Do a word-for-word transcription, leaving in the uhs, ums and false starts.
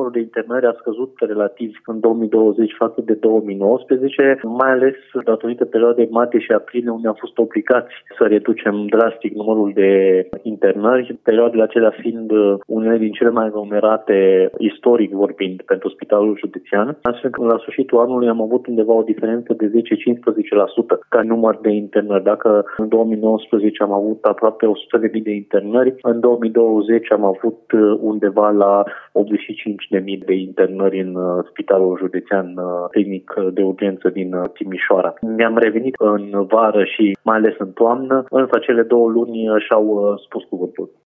numărul de internări a scăzut relativ în două mii douăzeci față de două mii nouăsprezece, mai ales datorită perioadei martie și aprilie, unde am fost obligați să reducem drastic numărul de internări, perioadele acelea fiind unele din cele mai aglomerate, istoric vorbind, pentru Spitalul Județean, astfel că la sfârșitul anului am avut undeva o diferență de zece-cincisprezece la sută ca număr de internări. Dacă în două mii nouăsprezece am avut aproape o sută de mii de internări, în două mii douăzeci am avut undeva la optzeci și cinci de mii de internări în Spitalul Județean Clinic de Urgență din Timișoara. Ne-am revenit în vară și mai ales în toamnă, însă cele două luni și-au spus cuvântul.